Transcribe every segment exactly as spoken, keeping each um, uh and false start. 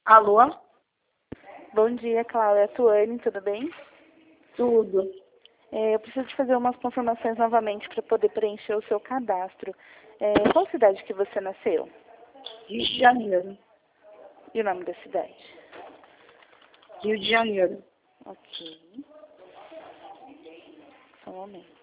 Alô? Bom dia, Cláudia. É a Tuane, tudo bem? Tudo. É, eu preciso de fazer umas confirmações novamente para poder preencher o seu cadastro. É, qual cidade que você nasceu? Rio de Janeiro. E o nome da cidade? Rio de Janeiro. Ok. Só um momento.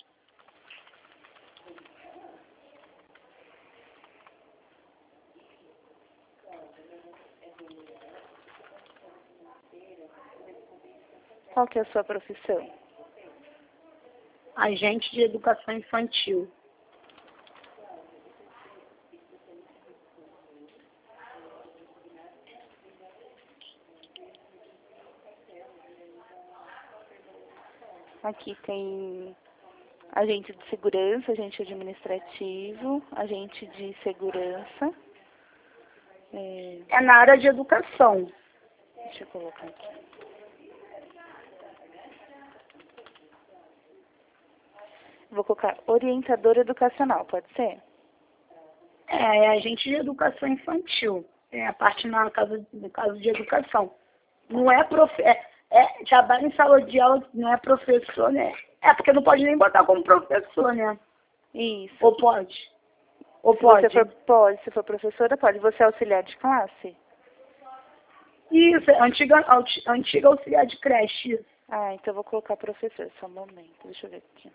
Qual que é a sua profissão? Agente de educação infantil. Aqui tem agente de segurança, agente administrativo, agente de segurança. É, É na área de educação. deixa eu colocar aqui. Vou colocar orientador educacional, pode ser? É, é agente de educação infantil. É a parte na casa, no caso de educação. Não é profe... É, é, trabalha em sala de aula, não é professor, né? É, porque não pode nem botar como professor, né? Isso. Ou pode? Ou Se pode? você for, pode, se for professora, pode. Você é auxiliar de classe? Isso, é antiga, auti- antiga auxiliar de creche. Isso. Ah, então eu vou colocar professor, só um momento. Deixa eu ver aqui.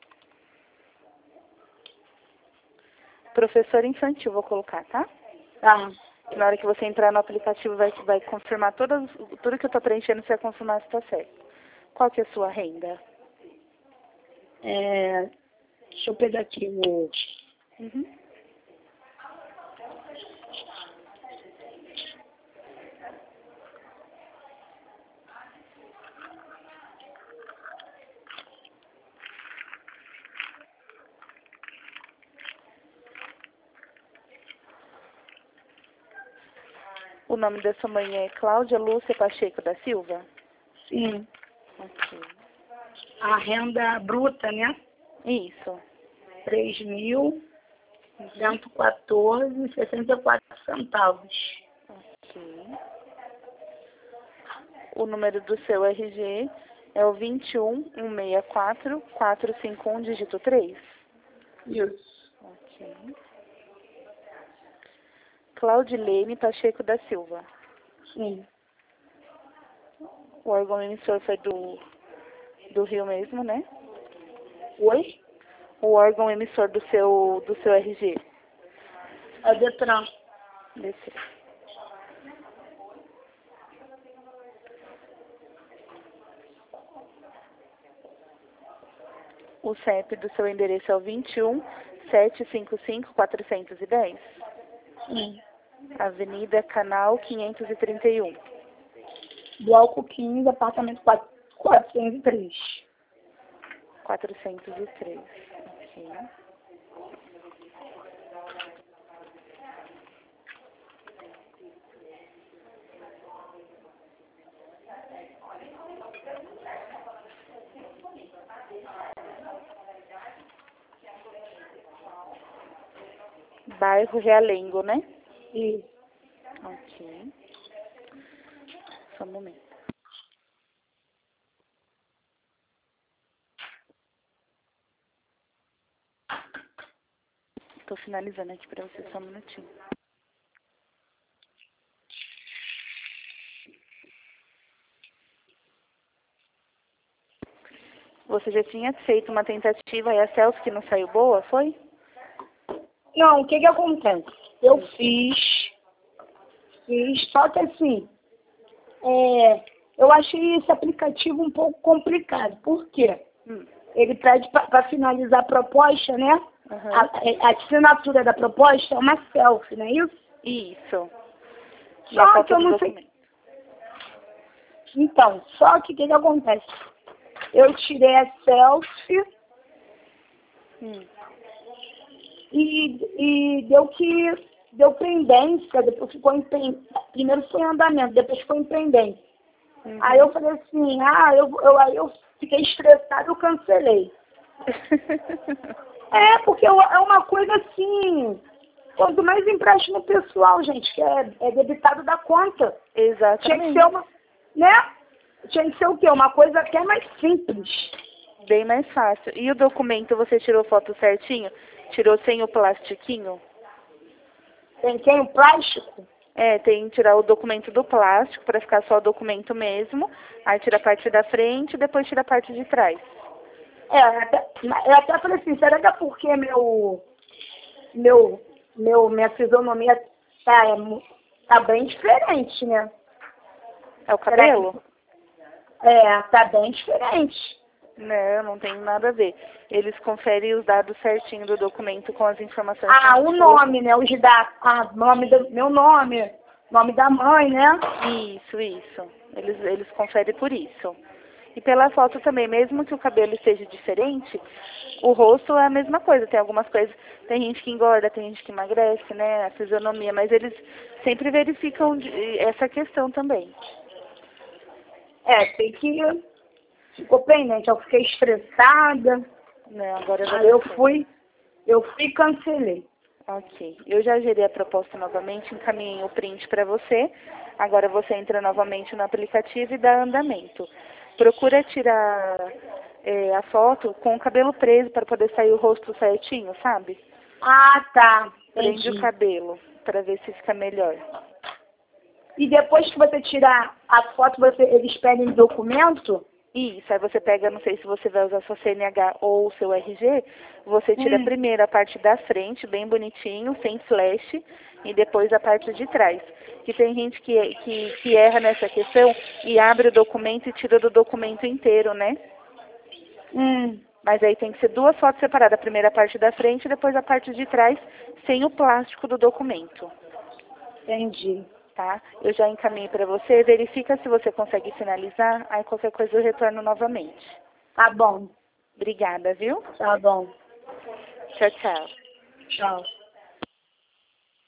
Professor infantil, vou colocar, tá? Tá. Na hora que você entrar no aplicativo, vai, vai confirmar todas, tudo que eu tô preenchendo, você vai confirmar se tá certo. Qual que é a sua renda? É, deixa eu pegar aqui o... Uhum. O nome da sua mãe é Cláudia Lúcia Pacheco da Silva? Sim. Ok. A renda bruta, né? Isso. três mil cento e quatorze reais e sessenta e quatro centavos. Ok. O número do seu R G é o vinte e um, cento e sessenta e quatro, quatrocentos e cinquenta e um, dígito três? Isso. Ok. Claudilene Pacheco da Silva. Sim. O órgão emissor foi do, do Rio mesmo, né? Oi? O órgão emissor do seu, do seu R G. É Detran. Desse. O C E P do seu endereço é o vinte e um, setecentos e cinquenta e cinco, quatrocentos e dez? Sim. Avenida Canal quinhentos e trinta e um. Bloco quinze, apartamento quatrocentos e três. quatrocentos e três. Ok. Bairro Realengo, né? Isso. Ok. Só um momento. Estou finalizando aqui para você, só um minutinho. Você já tinha feito uma tentativa e a selfie que não saiu boa, foi? Não, o que que acontece? Eu fiz, fiz, só que assim, é, eu achei esse aplicativo um pouco complicado. Por quê? Hum. Ele pede para finalizar a proposta, né? Uhum. A, a assinatura da proposta é uma selfie, não é isso? Isso. E a Só foto que eu do não sei. documento. Então, só que o que, que acontece? Eu tirei a selfie Hum. e, e deu que deu pendência, depois ficou em pen- primeiro foi em andamento, depois ficou em pendência. Uhum. Aí eu falei assim, ah, eu, eu, aí eu fiquei estressada, eu cancelei. É, porque eu- é uma coisa assim, Quanto mais empréstimo pessoal, gente, que é, é debitado da conta. Exatamente. Tinha que ser uma, né? Tinha que ser o quê? Uma coisa até mais simples. Bem mais fácil. E o documento, você tirou foto certinho? Tirou sem o plastiquinho? Tem quem? O plástico? É, tem que tirar o documento do plástico para ficar só o documento mesmo. Aí tira a parte da frente e depois tira a parte de trás. É, até, eu até falei assim, será que é porque meu, meu, meu, minha fisionomia tá, tá bem diferente, né? É o cabelo? É, tá bem diferente. Não, não tem nada a ver. Eles conferem os dados certinho do documento com as informações. Ah, o nome, né? Os dados. Ah, nome do, meu nome. Nome da mãe, né? Isso, isso. Eles, eles conferem por isso. E pela foto também, mesmo que o cabelo esteja diferente, o rosto é a mesma coisa. Tem algumas coisas, tem gente que engorda, tem gente que emagrece, né? A fisionomia, mas eles sempre verificam de- essa questão também. É, tem que... Ficou pendente. Eu fiquei estressada. Né? Agora já Aí eu deu fui, eu fui e cancelei. Ok. Eu já gerei a proposta novamente, encaminhei o print para você. Agora você entra novamente no aplicativo e dá andamento. Procura tirar é, a foto com o cabelo preso para poder sair o rosto certinho, sabe? Ah, tá. Prende o Entendi. cabelo para ver se fica melhor. E depois que você tirar a foto, você, eles pedem documento? Isso, aí você pega, não sei se você vai usar sua C N H ou o seu R G, você tira Hum. primeiro a parte da frente, bem bonitinho, sem flash, e depois a parte de trás. Que tem gente que, que, que erra nessa questão e abre o documento e tira do documento inteiro, né? Hum. Mas aí tem que ser duas fotos separadas, a primeira parte da frente e depois a parte de trás, sem o plástico do documento. Entendi. Tá? Eu já encaminhei para você, verifica se você consegue finalizar, aí qualquer coisa eu retorno novamente. Tá bom. Obrigada, viu? Tá bom. Tchau, tchau. Tchau.